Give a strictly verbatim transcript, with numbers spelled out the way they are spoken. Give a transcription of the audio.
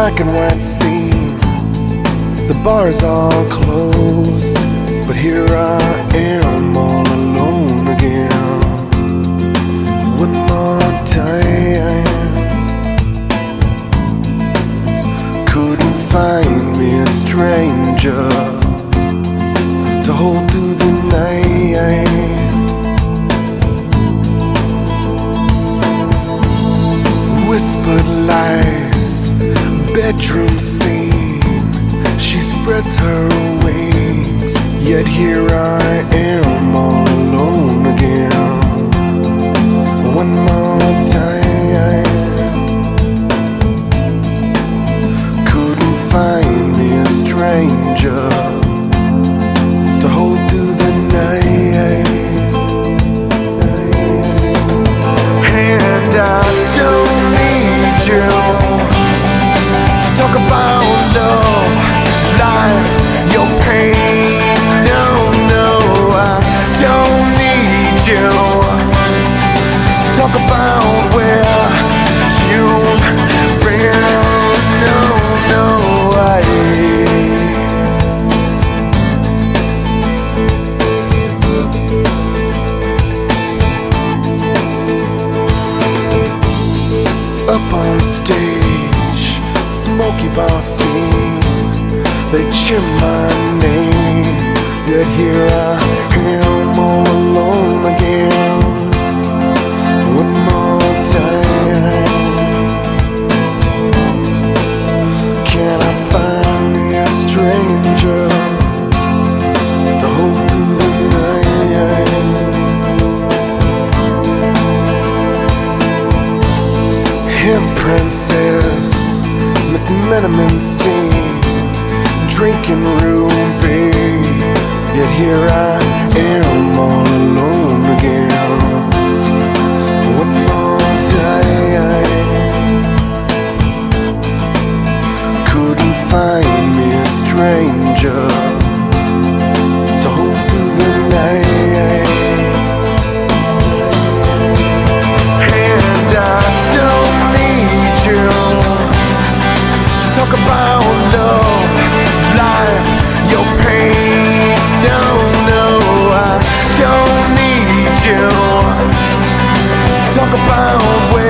black and white scene. The bar's all closed, but here I am all alone again. One more time. Couldn't find me a stranger to hold through the night. Whispered lies, bedroom scene. She spreads her wings, yet here I am all alone again. One more time. Couldn't find me a stranger to hold through the night. And I don't need you to talk about love, life, your pain. No, no, I don't need you to talk about where you've been. No, no, I up on stage, smoky bar scene. They cheer my name, yet here I am all alone again. One more time. Can I find me a stranger to hold through the night? Him Princess McMenamin scene, drinking ruby, yet here I am all alone again. One more time. Couldn't find me a stranger to hold through the night. And I don't need you to talk about love, life, your pain. No, no, I don't need you to talk about where